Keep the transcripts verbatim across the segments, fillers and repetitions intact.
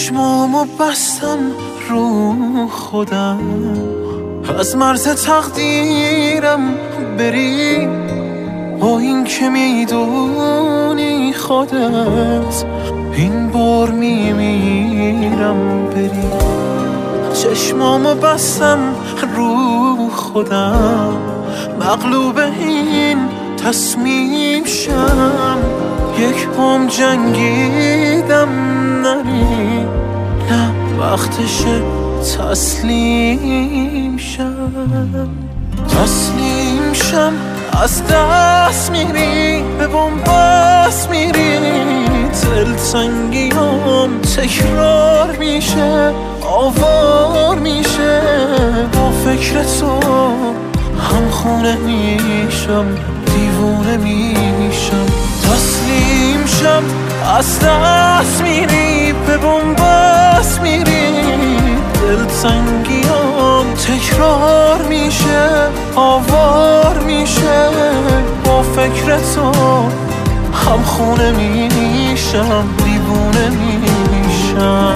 چشمامو بستم رو خودم، از مرز تقدیرم بری، با این که میدونی خودت این بار میمیرم بری. چشمامو بستم رو خودم، مغلوب این تصمیم شم، یک عمر جنگیدم نری، نه وقتشه تسلیم شم. تسلیم شم از دست میری، به بنبست میری، دلتنگیام تکرار میشه، آوار میشه، با فکر تو همخونه میشم، دیوونه میشم. تسلیم شم از دست میری، به بنبست میری، دلتنگیام تکرار میشه، آوار میشه، با فکر تو همخونه میشم، دیوونه میشم.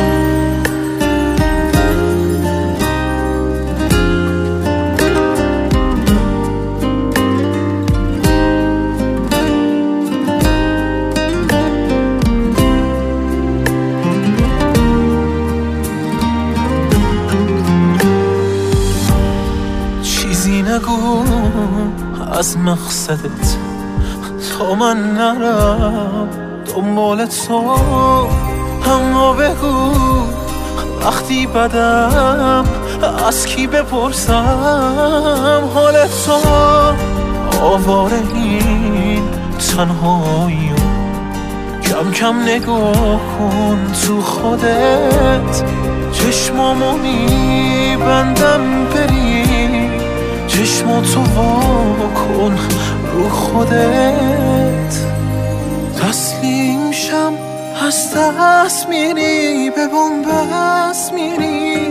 چیزی نگو از مقصدت تا من نرم دنبال تو، اما بگو وقتی بدم از کی بپرسم حال تو. آواره این تنهاییو کم کم نگاه کن تو خودت، چشمامو میبندم بری، چشماتو وا کن رو خودت. تسلیم شم از دست میری، به بنبست میری،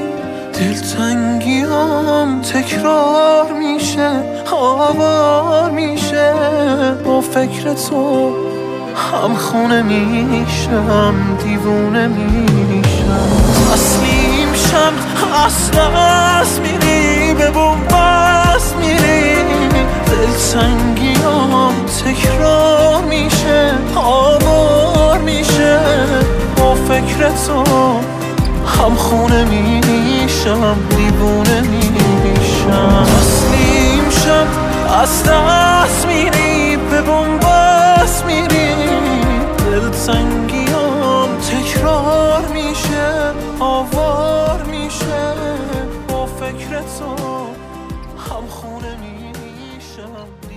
دلتنگیام تکرار میشه، آوار میشه، با فکر تو همخونه میشم، دیوونه میشم. تسلیم شم از دست میری، به بنبست میری، دلتنگیام تکرار میشه، آوار میشه، با فکر تو همخونه میشم، دیوونه میشم. تسلیم شم از دست میری، به بنبست میری، دلتنگیام تکرار میشه، آوار میشه، با فکر تو همخونه میشم.